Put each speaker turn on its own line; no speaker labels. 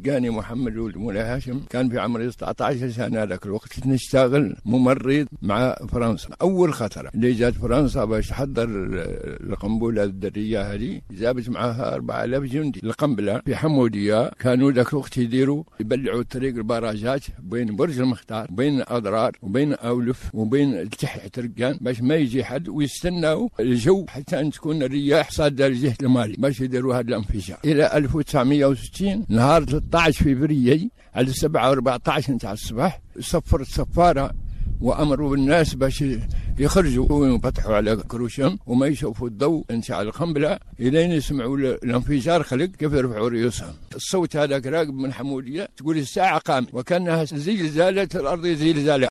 لقاني محمد ولد مولاي هاشم، كان في عمري 19 سنة ذاك الوقت، نشتغل ممرض مع فرنسا. أول خطرة اللي جات فرنسا باش تحضر القنبلة الذرية هذه، جابت معها 4000 جندي. القنبلة في حمودية كانوا ذاك الوقت يبلعوا الطريق البراجات بين برج المختار وبين أضرار وبين أولف وبين تحت رقان، باش ما يجي حد، ويستناوا الجو حتى أن تكون الرياح صادة لجهة المالي باش يديروا هذا الانفجار. إلى 1960 نهار 13 فبراير على 7:14 نتاع الصباح صفرت صفارة وأمروا بالناس باش يخرجوا وينفتحوا على كروشهم وما يشوفوا الضوء نتاع القنبلة إلين يسمعوا الانفجار خلق كيف يرفعوا رؤوسهم. الصوت هذاك راقب من حمودية، تقول الساعة قامت وكانها زلزالة الأرض زلزالة.